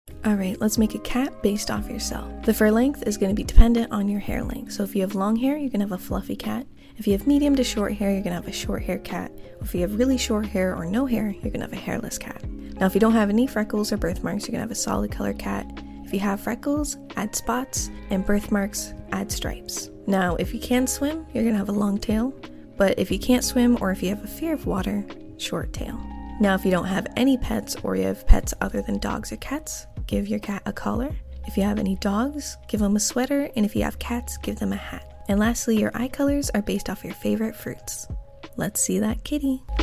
Alright, let's make a cat based off your cell. The fur length is going to be dependent on your hair length. So if you have long hair, you're going to have a fluffy cat. If you have medium to short hair, you're going to have a short hair cat. If you have really short hair or no hair, you're going to have a hairless cat. Now if you don't have any freckles or birthmarks, you're going to have a solid color cat. If you have freckles, add spots, and birthmarks, add stripes. Now if you can swim, you're going to have a long tail. But if you can't swim or if you have a fear of water, short tail. Now if you don't have any pets or you have pets other than dogs or cats, give your cat a collar. If you have any dogs, give them a sweater, and if you have cats, give them a hat. And lastly, your eye colors are based off your favorite fruits. Let's see that kitty.